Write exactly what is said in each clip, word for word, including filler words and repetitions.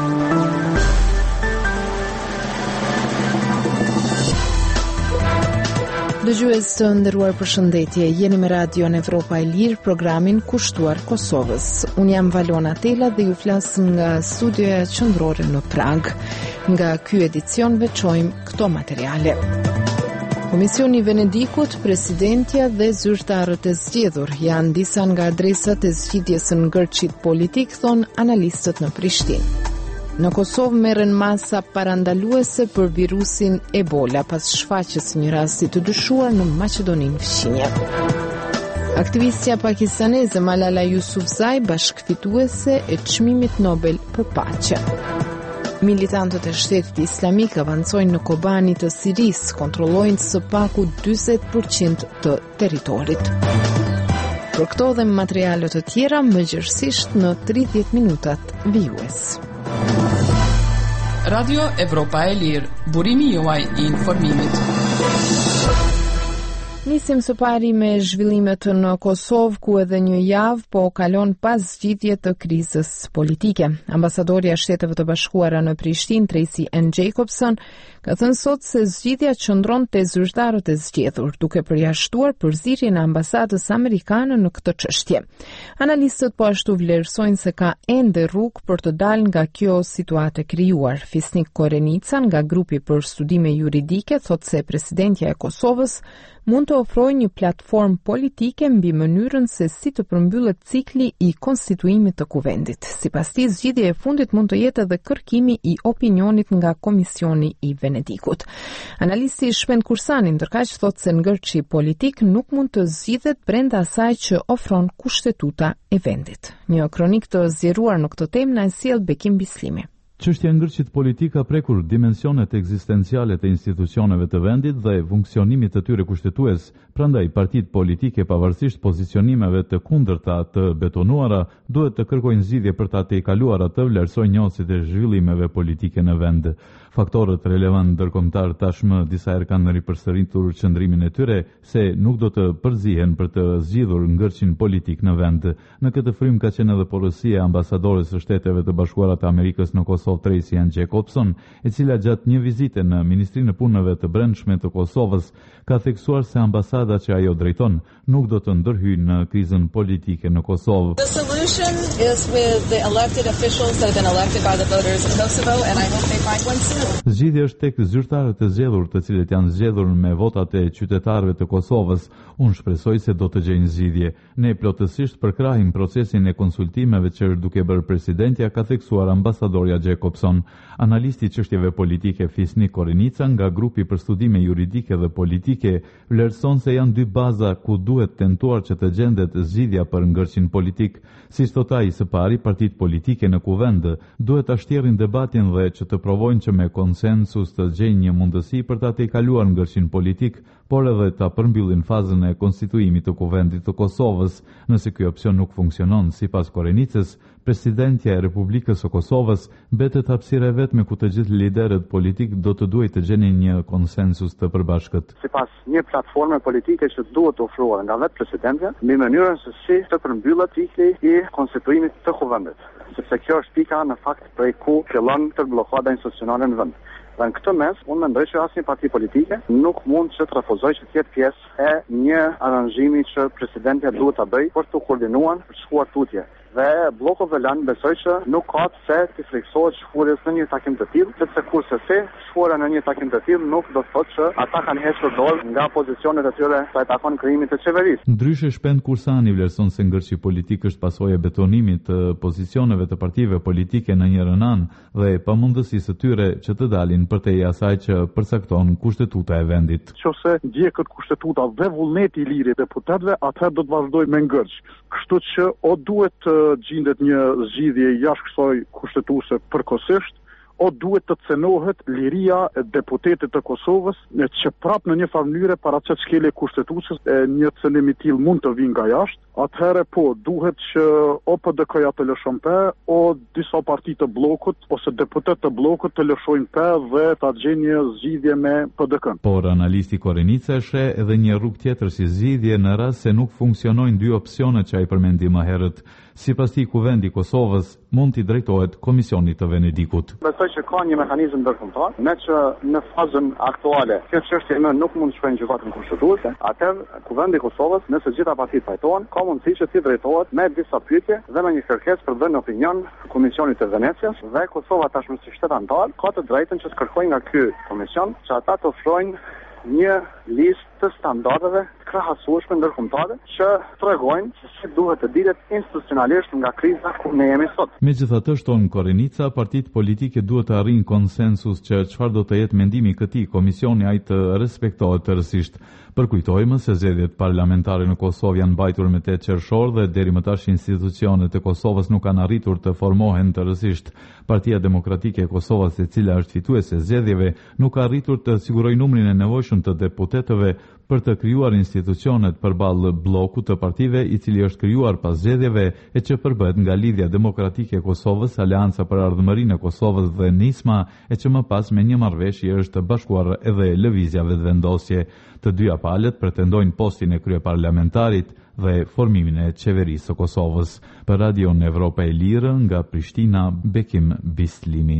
Dëgjues të nderuar, përshëndetje. Jeni me Radion Evropa e Lirë, programin kushtuar Kosovës. Unë jam Valona Tela dhe ju flas nga studioja qendrore në Prag. Nga ky edicion veçojmë këto materiale. Komisioni i Venedikut, presidentja dhe zyrtarët e zgjedhur janë disa nga adresat e zgjidhjes së ngërçit politik, thon analistët në Prishtinë. Në Kosovë merren masa parandaluese për virusin Ebola pas shfaqjes së një rasti të dyshuar në Maqedoninë Fqinje. Aktivistja pakistaneze Malala Yousafzai, bashkëfituese e çmimit Nobel për paqe. Militantët e Shtetit Islamik avancojnë në Kobani të Sirisë, kontrollojnë së paku njëzet përqind të territorit. Për këto dhe materiale të tjera, mëngjesisht në tridhjetë minutat vijues. Radio Evropa e Lirë, burimi juaj i informimit. Nisim së pari me zhvillimet në Kosovë, ku edhe një javë po kalon pas zgjidhje të krizës politike. Ambasadorja e Shteteve të Bashkuara në Prishtinë, Tracy N. Jacobson, ka thënë sot se zgjidhja qëndron te zyrtarët e zgjedhur, duke përjashtuar përzierjen e ambasadës amerikane në këtë çështje. Analistët po ashtu vlerësojnë se ka ende rrugë për të dalë nga kjo situatë e krijuar. Fisnik Korenica nga grupi për studime juridike thotë se presidentja e Kosovës mund të ofrojë një platformë politike mbi mënyrën se si të përmbyllet cikli i konstituimit të kuvendit. Sipas tij, zgjidhja e fundit mund të jetë edhe kërkimi i opinionit nga Komisioni i Venedikut. Analisti Shpend Kursani ndërkaq thotë se ngërçi politik nuk mund të zgjidhet brenda asaj që ofron kushtetuta e vendit. Një kronik të zgjeruar në këtë temë na e sjell Bekim Bislimi. Çështja e ngërçit politik ka prekur dimensionet ekzistenciale të institucioneve të vendit dhe funksionimit të tyre kushtetues. Prandaj, partitë politike, pavarësisht pozicionimeve të kundërta të betonuara, duhet të kërkojnë zgjidhje për ta tejkaluar atë vlerësoj njohësit e zhvillimeve politike në vend. Faktorët relevant ndërkombëtar tashmë disa herë kanë ripërsëritur qëndrimin e tyre se nuk do të përzihen për të zgjidhur ngërçin politik në vend. Në këtë frym ka qenë edhe porosia e ambasadores së Shteteve të Bashkuara të Amerikës në Kosovë, Tracy N. Jacobson, e cila gjatë një vizite në Ministrinë e Punëve të Brendshme të Kosovës ka theksuar se ambasada që ajo drejton nuk do të ndërhyjë në krizën politike në Kosovë. The solution is with the elected officials that have been elected by the voters of Kosovo, and I hope they find one soon. Zgjidhja është tek zyrtarët e zgjedhur, të cilët janë zgjedhur me votat e qytetarëve të Kosovës. Unë shpresoj se do të gjejnë zgjidhje. Ne plotësisht përkrahim procesin e konsultimeve që është duke bërë presidentja, ka theksuar ambasadorja Jacobson. Analisti i çështjeve politike Fisnik Korenica nga grupi për studime juridike dhe politike vlerëson se janë dy baza ku duhet tentuar që të gjendet zgjidhja për ngërçin politik. Siç thot ai, së pari, partitë politike në kuvend duhet ta shtjerrin debatin dhe që të provojnë që me konsensus të gjejnë një mundësi për ta tejkaluar ngërçin politik, por edhe ta përmbyllin fazën e konstituimit të kuvendit të Kosovës. Nëse ky opsion nuk funksionon, sipas Korenicës, presidentja e Republikës së Kosovës mbetet hapësira e vetme ku të gjithë liderët politik do të duhet të gjenin një konsensus të përbashkët. Sipas një platforme politike që duhet të ofruar nga vetë presidentja, mbi mënyrën se si të përmbyllet cikli i konstituimit të kuvendit, sepse kjo është pika në fakt prej ku fillon të blokada institucionale në vend. Dhe në këtë mes, unë mendoj që asnjë parti politike nuk mund që të refuzojë që të jetë pjesë e një aranzhimi që presidentja duhet ta bëjë për të koordinuar për të shkuar tutje. Dhe bloku Velan besoj që nuk ka pse të friksohet shkuarjes në një takim të tillë, sepse kurse se shkuara në një takim të tillë nuk do të thotë që ata kanë hequr dorë nga pozicionet e tyre sa i takon krijimit të qeverisë. Ndryshe, Shpend Kursani vlerëson se ngërçi politik është pasojë e betonimit të pozicioneve të partive politike në njërin anë dhe pamundësisë së tyre që të dalin përtej asaj që përcakton kushtetuta e vendit. Nëse ndjekët kushtetuta dhe vullneti i lirë deputetëve, atëherë do të vazhdojë me ngërç. Kështu që o duhet të gjendet një zgjidhje jashtë kësaj kushtetuese përkohësisht, o duhet të cenohet liria e deputetit të Kosovës, që prap në një farë mënyrë paraqet skele kushtetuese një cënim i tillë mund të vinë nga jashtë. Atëherë po duhet që o P D K-ja të lëshon pe, o disa parti të bllokut ose deputet të bllokut të lëshojnë pe dhe ta gjejnë një zgjidhje me P D K-n. Por analisti Korenica sheh edhe një rrugë tjetër si zgjidhje në rast se nuk funksionojnë dy opsionet që ai përmendi më herët. Sipas tij, Kuvendi i Kosovës mund t'i drejtohet Komisionit të Venedikut. Besoj që ka një mekanizëm ndërkombëtar, me që në fazën aktuale kjo çështje më nuk mund të shkojë në gjykatën kushtetuese, atëherë Kuvendi i Kosovës, nëse gjitha partitë fajtohen, ka mundësi që t'i drejtohet me disa pyetje dhe me një kërkesë për dhënë opinion Komisionit të Venecias, dhe Kosova tashmë si shtet antar ka të drejtën që të kërkojë nga ky komision që ata të ofrojnë një listë të standardeve të krahasueshme ndërkombëtare që tregojnë se si duhet të dilet institucionalisht nga kriza ku ne jemi sot. Megjithatë, shton Korenica, partitë politike duhet të arrijnë konsensus që çfarë do të jetë mendimi i këtij komisioni ai të respektohet tërësisht. Përkujtojmë se zgjedhjet parlamentare në Kosovë janë mbajtur me tetë qershor dhe deri më tash institucionet e Kosovës nuk kanë arritur të formohen tërësisht. Partia Demokratike e Kosovës, e cila është fituese e zgjedhjeve, nuk ka arritur të sigurojë numrin e nevojshëm të deputetëve për të krijuar institucionet përballë bllokut të partive i cili është krijuar pas zgjedhjeve e që përbëhet nga Lidhja Demokratike e Kosovës, Aleanca për Ardhmërinë e Kosovës dhe Nisma, e që më pas me një marrëveshje është bashkuar edhe lëvizja vetëvendosje. Të dyja palët pretendojnë postin e kryeparlamentarit dhe formimin e qeverisë së Kosovës. Për Radion Evropa e Lirë, nga Prishtina, Bekim Bislimi.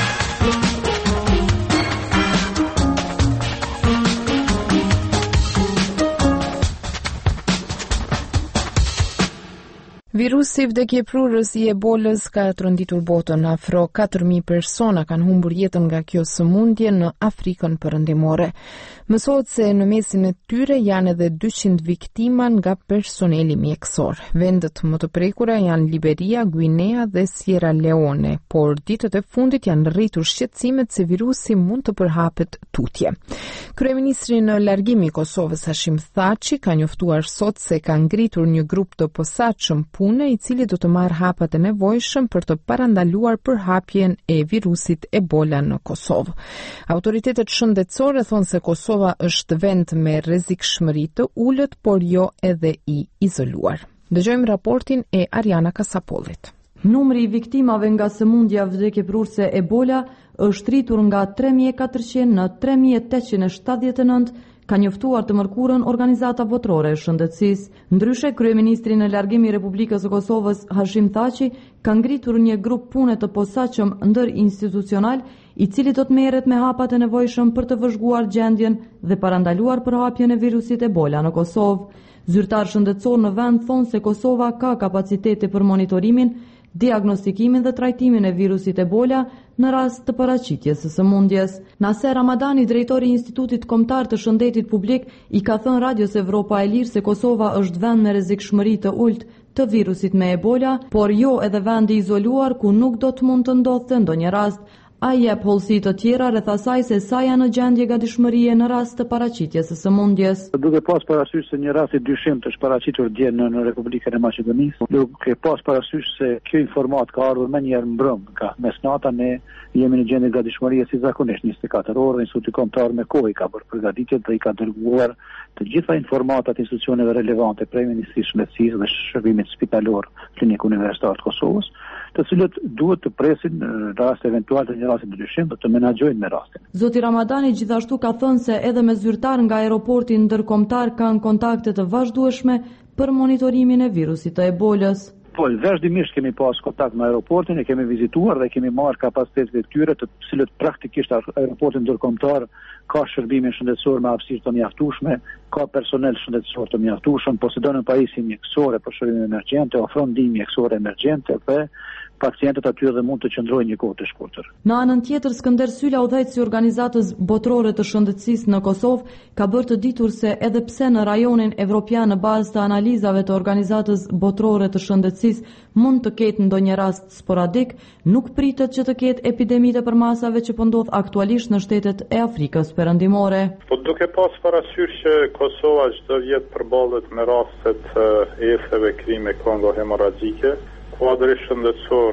Virusi vdekjeprurës i ebolës ka trondittur botën. Afro katër mijë persona kanë humbur jetën nga kjo sëmundje në Afrikën Perëndimore. Mësohet se në mesin e tyre janë edhe dyqind viktima nga personeli mjekësor. Vendet më të prekura janë Liberia, Guinea dhe Sierra Leone, por ditët e fundit janë rritur shqetësimet se virusi mund të përhapet tutje. Kryeministri në largim i Kosovës Hashim Thaçi ka njoftuar sot se ka ngritur një grup të posaçëm pune i cili do të marrë hapat e nevojshëm për të parandaluar përhapjen e virusit Ebola në Kosovë. Autoritetet shëndetësore thonë se Kosova është vend me rrezikshmëri të ulët, por jo edhe i izoluar. Dëgjojmë raportin e Ariana Kasapollit. Numri i viktimave nga sëmundja vdekjeprurëse Ebola është rritur nga tre mijë e katërqind në tre mijë e tetëqind e shtatëdhjetë e nëntë, ka njoftuar të mërkurën Organizata Botërore e Shëndetësisë. Ndryshe, kryeministri në largim i Republikës së Kosovës Hashim Thaçi ka ngritur një grup pune të posaçëm ndërinstitucional, i cili do të merret me hapat e nevojshëm për të vëzhguar gjendjen dhe parandaluar përhapjen e virusit Ebola në Kosovë. Zyrtar shëndetësor në vend thonë se Kosova ka kapacitete për monitorimin, diagnostikimin dhe trajtimin e virusit Ebola në rast të paraqitjes së sëmundjes. Naser Ramadani, drejtori i Institutit Kombëtar të Shëndetit Publik, i ka thënë Radios Evropa e Lirë se Kosova është vend me rrezikshmëri të ulët të virusit me Ebola, por jo edhe vend i izoluar ku nuk do të mund të ndodhte ndonjë rast. Ai jep hollësi të tjera rreth asaj se sa janë në gjendje gatishmërie në rast të paraqitjes së sëmundjes. Duke pas parasysh se një rast i dyshimtë është paraqitur dje në, në Republikën e Maqedonisë, duke pas parasysh se kjo informat ka ardhur më njëherë mbrëm, ka mesnata ne jemi në gjendje gatishmërie si zakonisht njëzet e katër orë, Instituti Kombëtar me kohë i ka bërë përgatitjet dhe i ka dërguar të gjitha informatat institucioneve relevante prej Ministrisë së Shëndetësisë dhe Shërbimit Spitalor Klinikë Universitare të Kosovës, të cilët duhet të presin në rast eventual të një rasti të dyshim dhe të menaxhojnë me rastin. Zoti Ramadani gjithashtu ka thënë se edhe me zyrtar nga aeroporti ndërkombëtar kanë kontakte të vazhdueshme për monitorimin e virusit të Ebolës. Po, vazhdimisht kemi pas kontakt me aeroportin, e kemi vizituar dhe kemi marrë kapacitetet e tyre, të cilët praktikisht aeroporti ndërkombëtar ka shërbimin shëndetësor me hapësirë të mjaftueshme, ka personel shëndetësor të mjaftueshëm, posedon në pajisje mjekësore për shërbime emergjente, ofron ndihmë mjekësore emergjente dhe pacientët aty edhe mund të qëndrojnë një kohë të shkurtër. Në anën tjetër, Skënder Sylla, udhëheqësi i Organizatës Botërore të Shëndetësisë në Kosovë, ka bërë të ditur se edhe pse në rajonin evropian në bazë të analizave të Organizatës Botërore të Shëndetësisë mund të ketë ndonjë rast sporadik, nuk pritet që të ketë epidemi të përmasave që po ndodh aktualisht në shtetet e Afrikës Perëndimore. Po duke pas parasysh që Kosova çdo vit përballet me rastet e efeve krime kongo hemoragjike, kuadri shëndetësor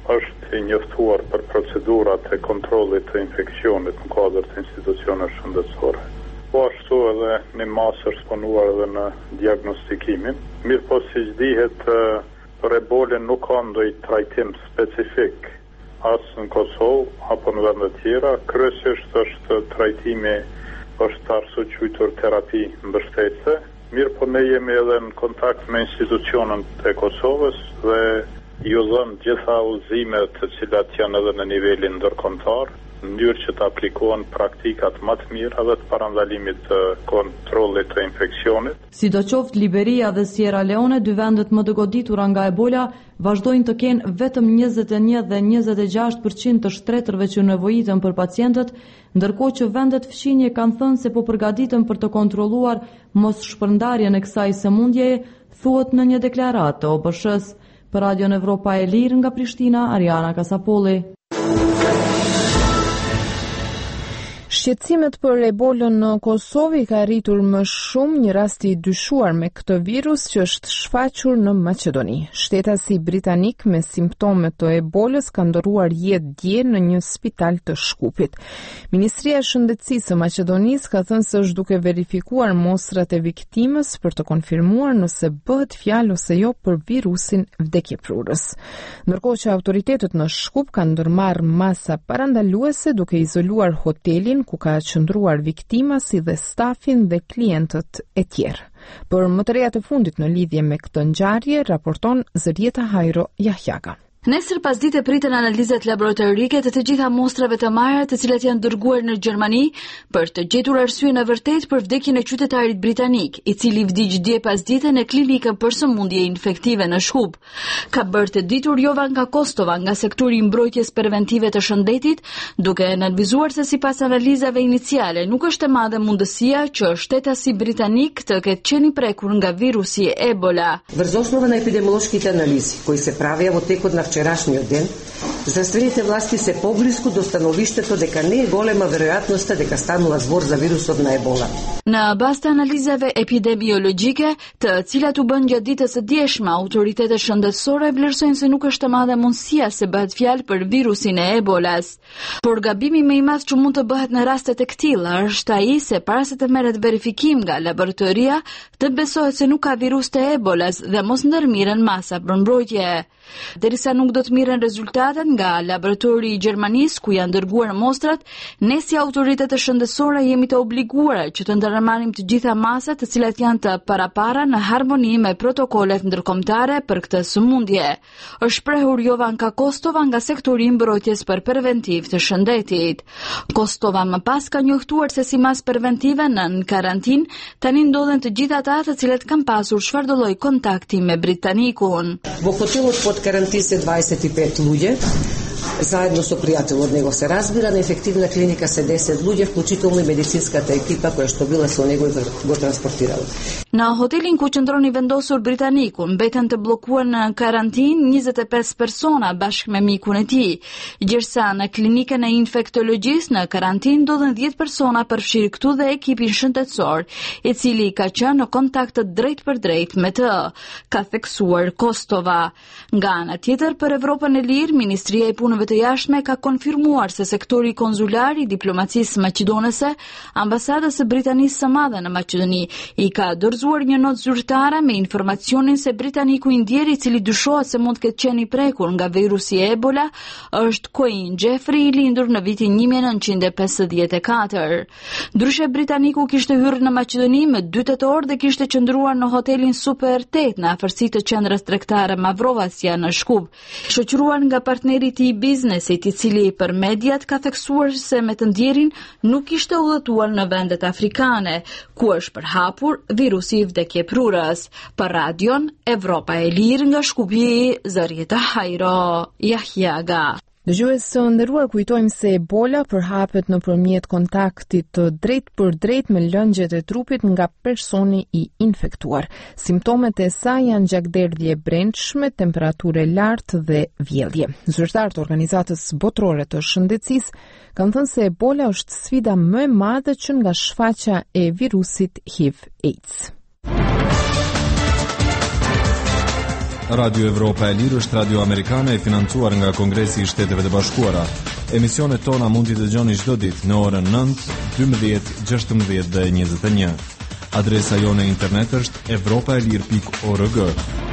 është i njoftuar për procedurat e kontrollit të infeksionit në kuadër të institucioneve shëndetësore. Po ashtu edhe një masë është punuar edhe në diagnostikimin. Mirë po si që dihet, për ebolën nuk ka ndonjë trajtim specifik asë në Kosovë apo në vende tjera. Kryesisht është trajtimi është arsu quajtur terapi mbështetëse. Mirë po ne jemi edhe në kontakt me institucionet e Kosovës dhe ju dhënë gjitha udhëzimet të cilat janë edhe në nivelin ndërkombëtar, në mënyrë që të aplikohen praktikat më të mira dhe të parandalimit të kontrollit të infeksionit. Sidoqoftë Liberia dhe Sierra Leone, dy vendet më të goditura nga Ebola, vazhdojnë të kenë vetëm njëzet e një dhe njëzet e gjashtë përqind të shtretërve që nevojiten për pacientët, ndërkohë që vendet fqinje kanë thënë se po përgatiten për të kontrolluar mos shpërndarjen e kësaj sëmundjeje, thuhet në një deklaratë të O B S-s. Për Radion Evropa e Lirë nga Prishtina, Ariana Kasapolli. Shqetësimet për ebolën në Kosovë ka rritur më shumë një rast i dyshuar me këtë virus që është shfaqur në Maqedoni. Shtetasi britanik me simptome të ebolës ka ndëruar jetë dje në një spital të Shkupit. Ministria e Shëndetësisë së Maqedonisë ka thënë se është duke verifikuar mostrat e viktimës për të konfirmuar nëse bëhet fjalë ose jo për virusin vdekjeprurës. Ndërkohë që autoritetet në Shkup kanë ndërmarrë masa parandaluese duke izoluar hotelin ku ka qëndruar viktima si dhe stafin dhe klientët e tjerë. Për më të reja të fundit në lidhje me këtë ngjarje, raporton Zërieta Hajro Jahjaga. Nesër pasdite pritën analizat laboratorike të të gjitha mostrave të marra të cilat janë dërguar në Gjermani për të gjetur arsye në vërtet për vdekjen e qytetarit britanik, i cili vdiq dje pasdite në klinikën për sëmundje infektive në Shkup. Ka bërë të ditur Jovanka Kostova nga sektori i mbrojtjes preventive të shëndetit, duke analizuar se sipas analizave iniciale nuk është e madhe mundësia që shtetasi britanik të ketë qenë i prekur nga virusi Ebola. Врз основа на епидемиолошките анализи кои се правеа во текот на вчерашниот ден, здравствените власти се поблиску до становиштето дека не е голема веројатноста дека станува збор за вирусот на Ебола. Në bazë të analizave epidemiologjike, të cilat u bën gjatë ditës së djeshme, autoritetet shëndetësore vlerësojnë se nuk është e madhe mundësia se bëhet fjalë për virusin e Ebolas. Por gabimi më i madh që mund të bëhet në rastet e këtilla është ai se para se të merret verifikim nga laboratoria, të besohet se nuk ka virus të Ebolas dhe mos ndërmiren masa për mbrojtje. Derisa nuk do të mirën rezultatet nga laboratori i Gjermanisë ku janë dërguar mostrat, ne si autoritetet shëndetësore jemi të obliguara që të ndërmarrim të gjitha masat të cilat janë të parapara në harmoni me protokollet ndërkombëtare për këtë sëmundje. Është shprehur Jovanka Kostova nga sektori i mbrojtjes për preventiv të shëndetit. Kostova më pas ka njoftuar se si mas preventive në karantinë tani ndodhen të gjitha ata të cilët kanë pasur çfarëdo lloj kontakti me britanikun. Во хотелот под карантин се дваесет и пет луѓе, заедно со пријател од него се разбира, на ефективна клиника се десет луѓе, вклучително и медицинската екипа која што била со него и го транспортирала. Në hotelin ku qëndroni vendosur britanikun, mbeten të bllokuar në karantinë njëzet e pesë persona bashkë me mikun e tij. Gjithsa në klinikën e infektologjisë në karantinë ndodhen dhjetë persona përfshirë këtu dhe ekipin shëndetësor, i cili ka qenë në kontakt të drejt për drejt me të, ka theksuar Kostova. Nga ana tjetër, për Evropën e Lirë, Ministria e Punëve të Jashtme ka konfirmuar se sektori konzular i diplomacisë maqedonese, ambasadës së Britanisë së Madhe në Maqedoni, i ka dorëzuar një notë zyrtare me informacionin se britaniku i ndjeri, i cili dyshohet se mund të ketë qenë i prekur nga virusi e Ebola, është Queen Jeffrey, i lindur në vitin një mijë e nëntëqind e pesëdhjetë e katër. Ndryshe britaniku kishte hyrë në Maqedoni me dy tetor dhe kishte qëndruar në hotelin Super Tet në afërsi të qendrës tregtare Mavrovasja në Shkup, shoqëruar nga partneri i tij biznesit, i cili për mediat ka theksuar se me të ndjerin nuk ishte udhëtuar në vendet afrikane, ku është përhapur virusi i vdekjeprurës. Për Radion Evropa e Lirë nga Shkupi, Zërieta Hajro Jahjaga. Dëgjues të nderuar, kujtojmë se Ebola përhapet nëpërmjet kontaktit të drejt për drejt me lëngjet e trupit nga personi i infektuar. Simptomet e saj janë gjakderdhje e brendshme, temperaturë e lartë dhe vjellje. Zyrtarët e Organizatës Botërore të Shëndetësisë kanë thënë se Ebola është sfida më e madhe që nga shfaqja e virusit H I V AIDS. Radio Evropa e Lirë është radio amerikane e financuar nga Kongresi i Shteteve të Bashkuara. Emisionet tona mund t'i dëgjoni çdo ditë në orën nëntë, dymbëdhjetë, gjashtëmbëdhjetë dhe njëzet e një. Adresa jone internet është evropaelir pikë org.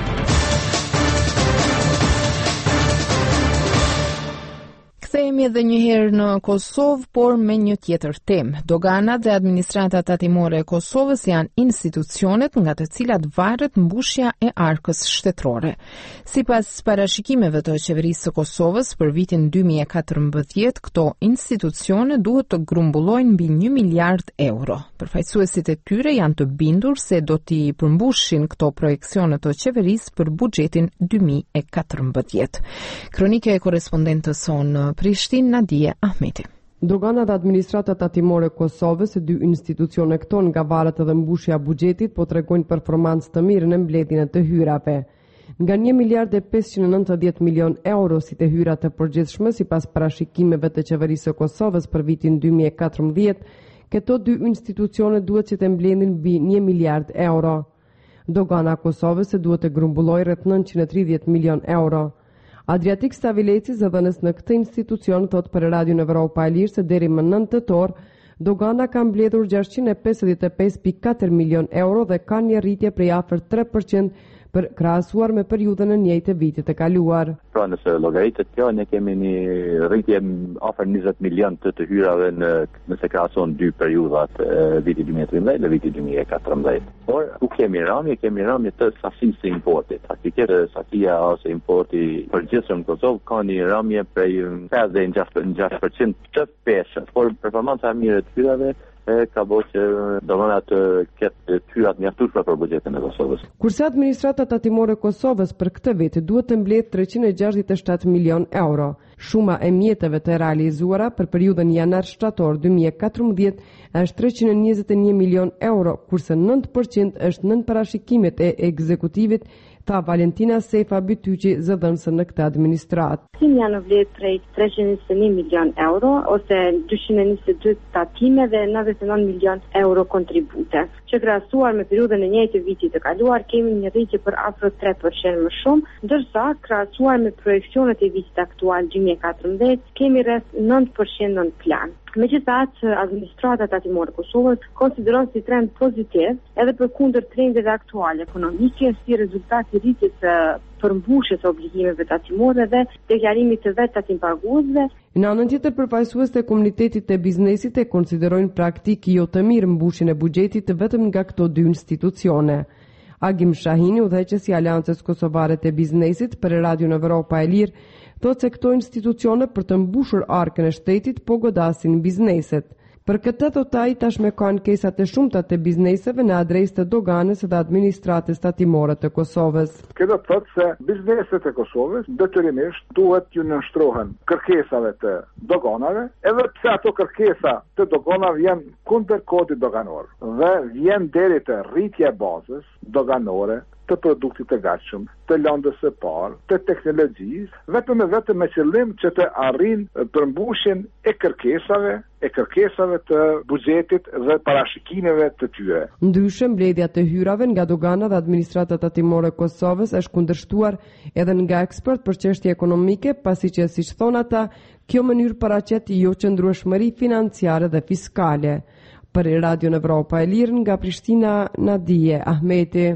Kthehemi edhe një herë në Kosovë, por me një tjetër temë. Dogana dhe administrata tatimore e Kosovës janë institucionet nga të cilat varet mbushja e arkës shtetërore. Sipas parashikimeve të qeverisë së Kosovës për vitin dy mijë e katërmbëdhjetë, këto institucione duhet të grumbullojnë mbi një miliard euro. Përfaqësuesit e tyre janë të bindur se do t'i përmbushin këto projekcione të qeverisë për buxhetin dy mijë e katërmbëdhjetë. Kronike e korrespondentës sonë Prishtinë, Nadije Ahmeti. Dogana dhe administrata tatimore Kosovës, dy institucione këto nga varet edhe mbushja buxhetit, po tregojnë performancë të mirë në mbledhjen e të hyrave. Nga një miliard e pesëqind e nëntëdhjetë milion euro si të hyra të përgjithshme sipas parashikimeve të qeverisë së Kosovës për vitin dy mijë e katërmbëdhjetë, këto dy institucione duhet që të mbledhin mbi një miliard euro. Dogana e Kosovës duhet të grumbullojë rreth nëntëqind e tridhjetë milion euro. Adriatik Stavileci, zëdhënës në këtë institucion, thot për Radion Evropa e Lirë se deri më nëntë tetor, dogana ka mbledhur gjashtëqind e pesëdhjetë e pesë pikë katër milion euro dhe ka një rritje prej afër tre përqind për krahasuar me periudhën e njëjtë të vitit të kaluar. Pra nëse llogaritet kjo, ne kemi një rritje afër njëzet milion të të hyrave në, nëse krahason dy periudhat, viti dy mijë e tridhjetë dhe viti dy mijë e katërmbëdhjetë. Por ku kemi ramje, kemi ramje të sasisë së importit. Faktikisht sasia ose importi përgjithshëm në Kosovë ka një ramje prej pesëdhjetë deri në gjashtëdhjetë përqind të peshët. Por performanca e mirë e të hyrave e ka bërë që dogana të ketë hyrat mjaftueshme për buxhetin e Kosovës. Kurse administrata tatimore e Kosovës për këtë vit duhet të mbledhë treqind e gjashtëdhjetë e shtatë milion euro. Shuma e mjeteve të realizuara për periudhën janar-shtator dy mijë e katërmbëdhjetë është treqind e njëzet e një milion euro, kurse nëntë përqind është nën parashikimet e ekzekutivit, tha Valentina Sefa Bytyqi, zëdhënëse në këtë administrat. Tatimi janë vlerë prej treqind e njëzet e një milion euro ose dyqind e njëzet e dy tatime dhe nëntëdhjetë e nëntë milion euro kontribute. Që krahasuar me periudhën e njëjtë të vitit të kaluar, kemi një rritje për afër tre përqind më shumë, ndërsa krahasuar me projeksionet e vitit aktual dy mijë e katërmbëdhjetë, kemi rreth nëntë përqind në plan. Megjithatë, administrata tatimore e Kosovës konsideron si trend pozitiv edhe përkundër trendeve aktuale ekonomike si rezultat i rritjes së përmbushjes së obligimeve tatimore dhe deklarimit të vetë tatim-paguesve. Në anën tjetër, përfaqësuesit e komunitetit të biznesit e konsiderojnë praktik jo të mirë mbushjen e buxhetit vetëm nga këto dy institucione. Agim Shahini, udhëheqësi i Aleancës Kosovare të Biznesit për Radion Evropa e Lirë, thotë se këto institucione për të mbushur arkën e shtetit po godasin bizneset. Për këtë thotë ai tashmë ka ankesa të shumta të bizneseve në adresë të doganës dhe administratës tatimore të Kosovës. Kjo do të thotë se bizneset e Kosovës detyrimisht duhet t'ju nënshtrohen kërkesave të doganave, edhe pse ato kërkesa të doganave janë kundër kodit doganor dhe vjen deri te rritja e bazës doganore të produktit të gatshëm, të lëndës së parë, të teknologjisë, vetëm e vetëm me qëllim që të arrijnë përmbushjen e kërkesave, e kërkesave të buxhetit dhe parashikimeve të tyre. Ndryshe, mbledhja të hyrave nga dogana dhe administrata tatimore e Kosovës është kundërshtuar edhe nga ekspert për çështje ekonomike, pasi që, siç thon ata, kjo mënyrë paraqet jo qëndrueshmëri financiare dhe fiskale. Për Radion Evropa e Lirë nga Prishtina, Nadije Ahmeti.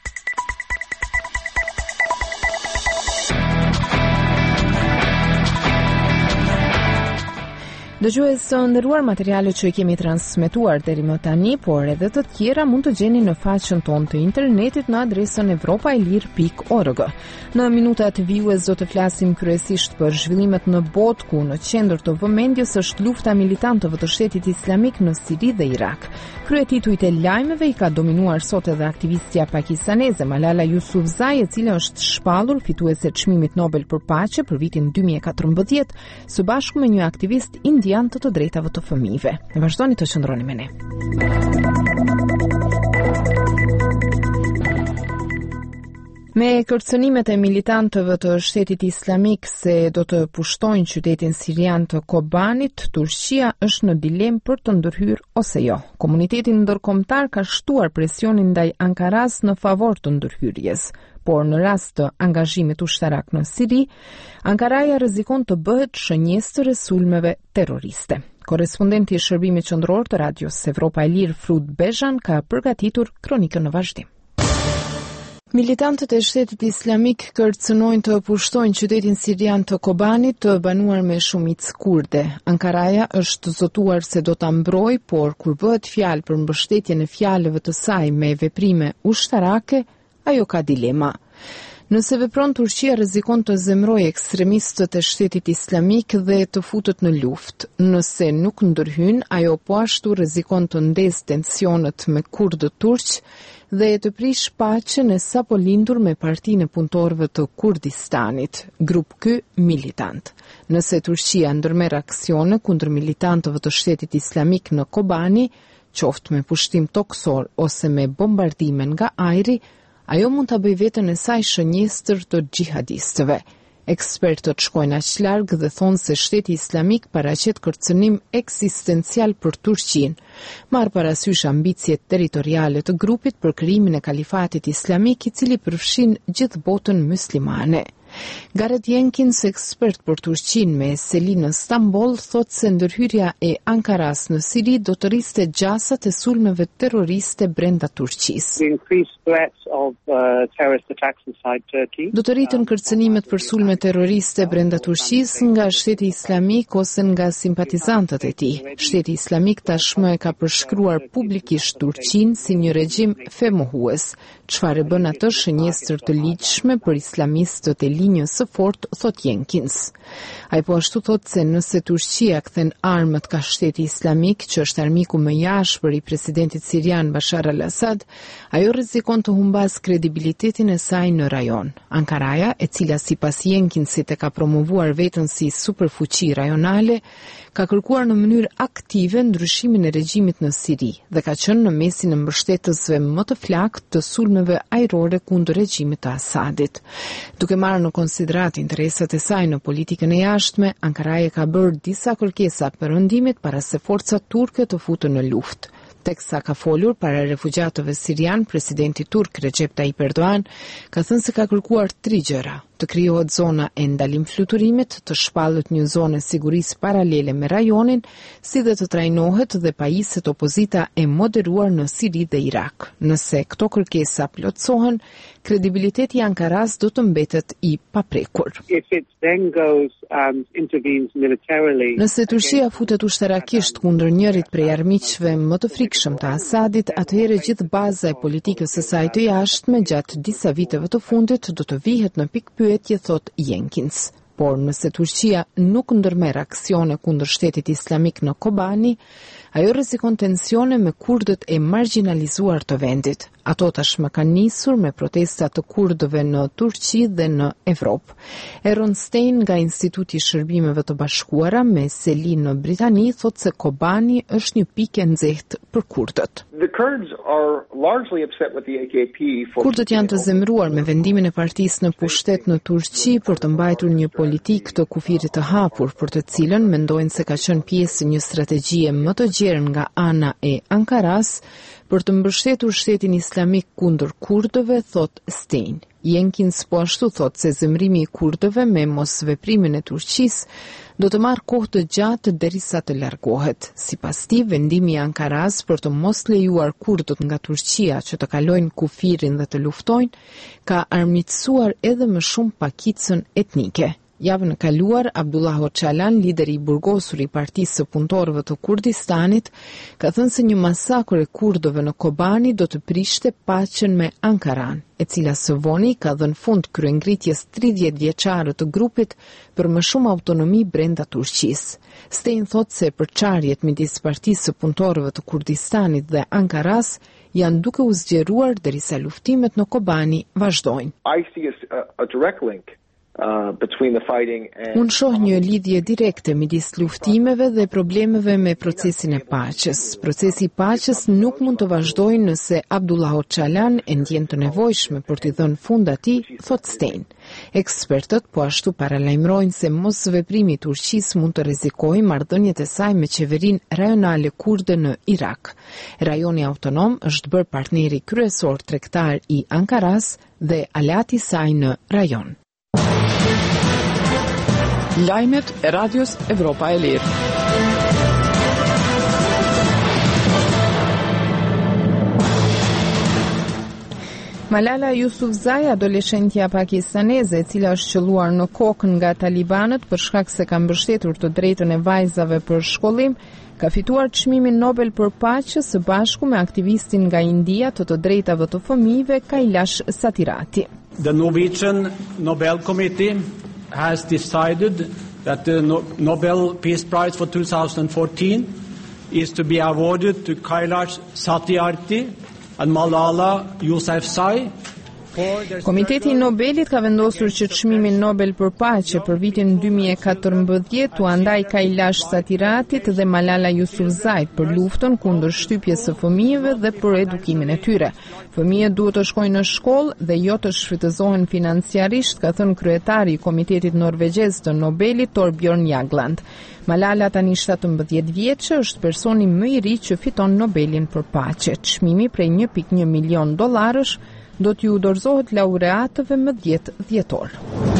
Dëgjues së nderuar, materialet që i kemi transmetuar deri më tani, por edhe të tjera mund të gjeni në faqen tonë të internetit në adresën evropaelir pikë org. Në minutat vijues do të flasim kryesisht për zhvillimet në botë, ku në qendër të vëmendjes është lufta militantëve të Shtetit Islamik në Siri dhe Irak. Kryetitujt e lajmeve i ka dominuar sot edhe aktivistja pakistaneze Malala Yousafzai, e cila është shpallur fituese e çmimit Nobel për paqe për vitin dy mijë e katërmbëdhjetë, së bashku me një aktivist indian të të drejtave të fëmijëve. Ne vazhdoni të qëndroni me ne. Me kërcënimet e militantëve të Shtetit Islamik se do të pushtojnë qytetin sirian të Kobanit, Turqia është në dilemë për të ndërhyrë ose jo. Komuniteti ndërkombëtar ka shtuar presionin ndaj Ankaras në favor të ndërhyrjes. por në rast të angazhimit ushtarak në Siri, Ankaraja rrezikon të bëhet shënjes të sulmeve terroriste. Korrespondenti i Shërbimit Qendror të Radios Evropa e Lirë Frut Bezhan ka përgatitur kronikën në vazhdim. Militantët e Shtetit Islamik kërcënojnë të pushtojnë qytetin sirian të Kobanit të banuar me shumicë kurde. Ankaraja është zotuar se do ta mbrojë, por kur bëhet fjalë për mbështetjen e fjalëve të saj me veprime ushtarake, ajo ka dilema. Nëse vepron Turqia rrezikon të zemrojë ekstremistët e Shtetit Islamik dhe të futet në luftë. Nëse nuk ndërhyn, ajo po ashtu rrezikon të ndezë tensionet me kurdët turq dhe e të prish paqen e sapo lindur me Partinë e Punëtorëve të Kurdistanit, grup ky militant. Nëse Turqia ndërmerr aksione kundër militantëve të Shtetit Islamik në Kobani, qoftë me pushtim toksor ose me bombardime nga ajri, ajo mund ta bëjë veten e saj shënjestër të xhihadistëve. Ekspertët shkojnë aq larg dhe thonë se Shteti Islamik paraqet kërcënim eksistencial për Turqinë, marr parasysh ambicjet territoriale të grupit për krijimin e kalifatit islamik i cili përfshin gjithë botën muslimane. Gareth Jenkins, ekspert për Turqinë me seli në Stamboll, thotë se ndërhyrja e Ankaras në Siri do të rriste gjasat e sulmeve terroriste brenda Turqisë. Do të rritën kërcënimet për sulme terroriste brenda Turqisë nga Shteti Islamik ose nga simpatizantët e tij. Shteti Islamik tashmë e ka përshkruar publikisht Turqinë si një regjim femohues, çfarë bën atë shënjestër të ligjshme për islamistët e linjës së fortë, thot Jenkins. Ai po ashtu thot se nëse Turqia kthen armët ka Shteti Islamik, që është armiku më i ashpër i presidentit sirian Bashar al-Assad, ajo rrezikon të humbas kredibilitetin e saj në rajon. Ankaraja, e cila sipas Jenkinsit e ka promovuar veten si superfuqi rajonale, ka kërkuar në mënyrë aktive ndryshimin e regjimit në Siri dhe ka qenë në mesin e mbështetësve më të flakët të sulmeve ajrore kundër regjimit të Asadit. Duke marrë në konsiderat interesat e saj në politikën e jashtme, Ankaraja ka bërë disa kërkesa perëndimit para se forcat turke të futen në luftë. Teksa ka folur para refugjatëve sirian, presidenti turk Recep Tayyip Erdogan ka thënë se ka kërkuar tri gjëra: të krijohet zona e ndalim fluturimit, të shpallët një zonë sigurisë paralele me rajonin, si dhe të trajnohet dhe pajiset opozita e moderuar në Siri dhe Irak. Nëse këto kërkesa plotësohen, kredibiliteti i Ankaras do të mbetet i paprekur. Nëse Turqia futet ushtarakisht kundër njërit prej armiqve më të frikshëm të Asadit, atëherë gjithë baza e politikës së saj të jashtme gjatë disa viteve të fundit do të vihet në pikë pyetje, thot Jenkins. Por nëse Turqia nuk ndërmerr aksione kundër Shtetit Islamik në Kobani, ajo rrezikon tensione me kurdët e marginalizuar të vendit. Ato tashmë kanë nisur me protesta të kurdëve në Turqi dhe në Evropë. Aaron Stein nga Instituti i Shërbimeve të Bashkuara me seli në Britani thotë se Kobani është një pikë e nxehtë për kurdët. Kurdët janë të zemëruar me vendimin e partisë në pushtet në Turqi për të mbajtur një politikë të kufirit të hapur, për të cilën mendojnë se ka qenë pjesë një strategjie më të gjerë nga ana e Ankaras për të mbështetur Shtetin Islamik kundër kurdëve, thot Stein. Jenkins po ashtu thot se zemrimi i kurdëve me mosveprimin e Turqisë do të marrë kohë të gjatë derisa të largohet. Sipas tij, vendimi i Ankaras për të mos lejuar kurdët nga Turqia që të kalojnë kufirin dhe të luftojnë, ka armiqësuar edhe më shumë pakicën etnike. Javën e kaluar, Abdullah Öcalan, lideri i burgosur i Partisë së Punëtorëve të Kurdistanit, ka thënë se një masakër e kurdëve në Kobani do të prishte paqen me Ankaran, e cila së voni ka dhënë fund kryengritjes tridhjetë vjeçare të grupit për më shumë autonomi brenda Turqisë. Stein thotë se përçarjet midis Partisë së Punëtorëve të Kurdistanit dhe Ankaras janë duke u zgjeruar derisa luftimet në Kobani vazhdojnë. I see a, a direct link Uh, between the fighting and... Unë shoh një lidhje direkte midis luftimeve dhe problemeve me procesin e paqes. Procesi i paqes nuk mund të vazhdojë nëse Abdullah Öcalan e ndjen të nevojshme për t'i dhënë fund atij, thot Stein. Ekspertët po ashtu paralajmërojnë se mos veprimi i Turqisë mund të rrezikojë marrëdhëniet e saj me qeverinë rajonale kurde në Irak. Rajoni autonom është bërë partneri kryesor tregtar i Ankaras dhe aleati i saj në rajon. Lajmet e Radios Evropa e Lirë. Malala Yousafzai, adoleshentja pakistaneze e cila është qelluar në kokën nga talibanët për shkak se ka mbështetur të drejtën e vajzave për shkollim, ka fituar çmimin Nobel për paqe së bashku me aktivistin nga India të të drejtave të fëmijëve Kailash Satirati. The Norwegian Nobel Committee has decided that the Nobel Peace Prize for two thousand fourteen is to be awarded to Kailash Satyarthi and Malala Yousafzai. Komiteti i Nobelit ka vendosur që çmimin Nobel për paqe për vitin dy mijë e katërmbëdhjetë u andaj Kailash Satiratit dhe Malala Yousafzait për luftën kundër shtypjes së fëmijëve dhe për edukimin e tyre. Fëmijët duhet të shkojnë në shkollë dhe jo të shfrytëzohen financiarisht, ka thënë kryetari i Komitetit Norvegjez të Nobelit Torbjørn Jagland. Malala tani shtatëmbëdhjetë vjeçë është personi më i ri që fiton Nobelin për paqe. Çmimi prej një pikë një milion dollarësh do t'ju dorëzohet laureatëve më dhjetë dhjetor.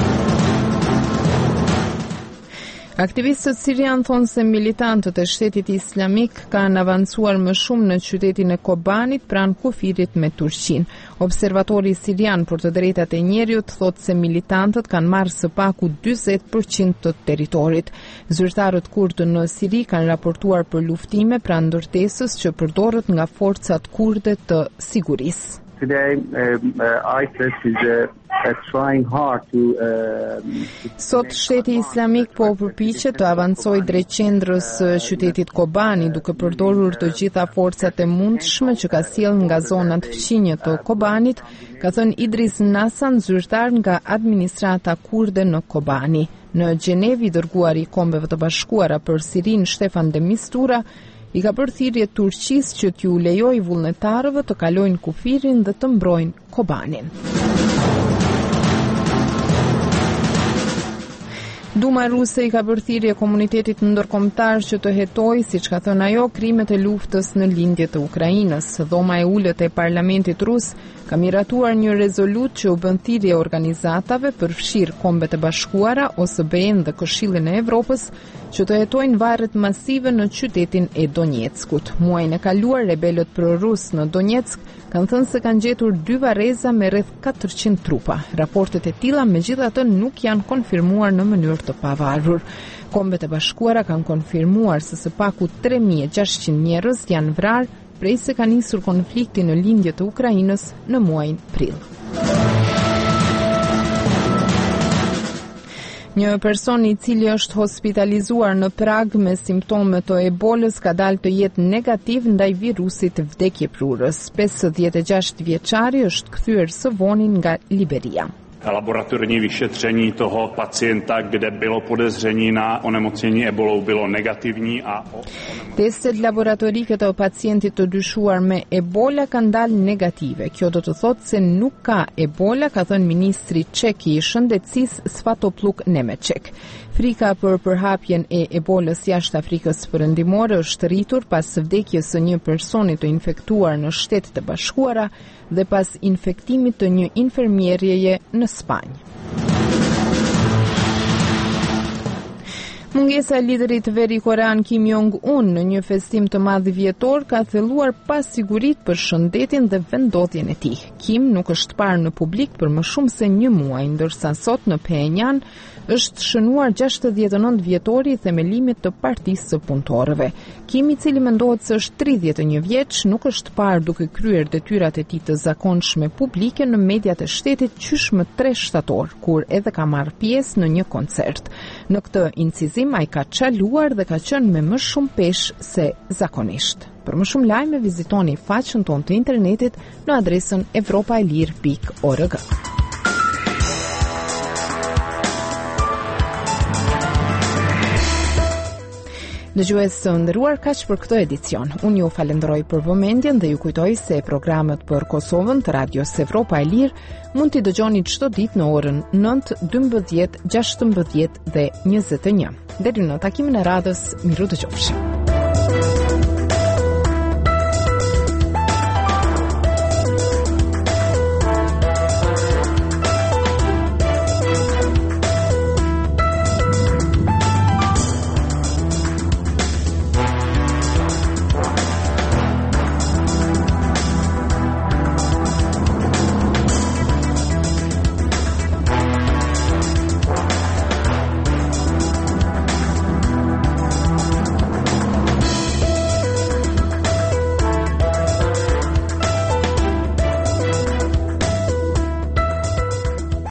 Aktivistët sirian thonë se militantët e shtetit islamik kanë avancuar më shumë në qytetin e Kobanit pranë kufirit me Turqinë. Observatori sirian për të drejtat e njerëzit thotë se militantët kanë marrë së paku dyzet përqind të territorit. Zyrtarët kurdë në Siri kanë raportuar për luftime pranë ndërtesës që përdoret nga forcat kurde të sigurisë. Today, um, uh, ISIS is uh, uh, trying hard to... Uh, Sot shteti islamik po përpiqet të avancojë drejt qendrës së qytetit Kobani, duke përdorur të gjitha forcat e mundshme që ka sjellë nga zonat fqinje të Kobanit, ka thënë Idris Nasan, zyrtar nga administrata kurde në Kobani. Në Gjenev, i dërguari i Kombeve të Bashkuara për Sirinë Stefan de Mistura i ka bërë thirrje Turqisë që t'ju lejojë vullnetarëve të kalojnë kufirin dhe të mbrojnë Kobanin. Duma ruse i ka bërë thirrje komunitetit ndërkombëtar që të hetojë, siç ka thënë ajo, krimet e luftës në lindje të Ukrainës. Dhoma e ulët e parlamentit rus ka miratuar një rezolut që u bën thirrje organizatave përfshirë Kombet e Bashkuara, O S B E-n dhe Këshillin e Evropës që të hetojnë varret masive në qytetin e Donjeckut. Muajin e kaluar, rebelët prorus në Donjeck kanë thënë se kanë gjetur dy varreza me rreth katërqind trupa. Raportet e tilla megjithatë nuk janë konfirmuar në mënyrë të pavarur. Kombet e Bashkuara kanë konfirmuar se së paku tre mijë e gjashtëqind njerëz janë vrarë prej se ka nisur konflikti në lindje të Ukrainës në muajin prill. Një person i cili është hospitalizuar në Prag me simptome të ebolës ka dalë të jetë negativ ndaj virusit vdekjeprurës. pesëdhjetë e gjashtë vjeçari është kthyer së voni nga Liberia. Laboratorní vyšetření toho pacienta, kde bylo podezření na onemocnění ebolou, bylo negativní a... Testet laboratorike të pacientit të dyshuar me ebola kanë dalë negative. Kjo do të thotë se nuk ka ebola, ka thënë ministri çek i shëndetësisë Svatopluk Nemeček. Frika për përhapjen e ebolës jashtë Afrikës Perëndimore është rritur pas vdekjes së një personi të infektuar në Shtetet e Bashkuara dhe pas infektimit të një infermierjeje në Spanjë. Mungesa e liderit veri korean Kim Jong-un në një festim të madh vjetor ka thelluar pasiguritë për shëndetin dhe vendodhjen e tij. Kim nuk është parë në publik për më shumë se një muaj, ndërsa sot në Pyongyang është shënuar gjashtëdhjetë e nëntë vjetori i themelimit të Partisë së Punëtorëve. Kim, i cili mendohet se është tridhjetë e një vjeç, nuk është parë duke kryer detyrat e tij të zakonshme publike në mediat e shtetit qysh më tre shtator, kur edhe ka marrë pjesë në një koncert. Në këtë incizim ai ka çaluar dhe ka qenë me më shumë peshë se zakonisht. Për më shumë lajme vizitoni faqen tonë të internetit në adresën evropaelir pikë org. Dëgjues të nderuar, kaq për këtë edicion. Unë ju falenderoj për vëmendjen dhe ju kujtoj se programet për Kosovën të Radios Evropa e Lirë mund t'i dëgjoni çdo ditë në orën nëntë, dymbëdhjetë, gjashtëmbëdhjetë dhe njëzet e një. Deri në takimin e radhës, miru dëgjofshi.